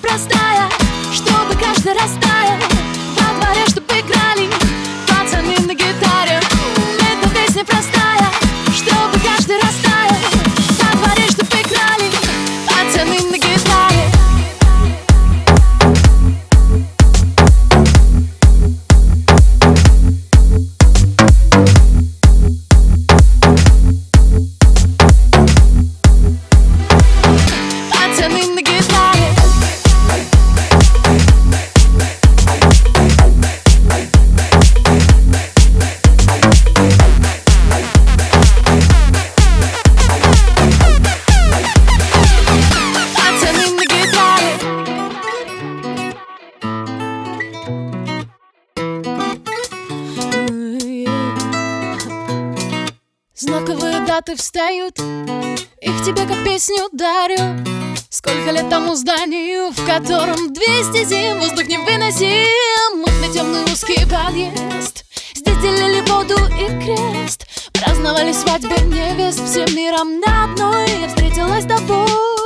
простая, чтобы каждый растаял. Во дворе, чтобы играли пацаны на гитаре. Эта песня простая, чтобы каждый растаял. Во дворе, чтобы играли пацаны на гитаре. Знаковые даты встают, их тебе как песню дарю. Сколько лет тому зданию, в котором 200 зим, воздух невыносим. Мутный темный узкий подъезд, здесь делили воду и крест. Праздновали свадьбы невест, всем миром на одной я встретилась с тобой.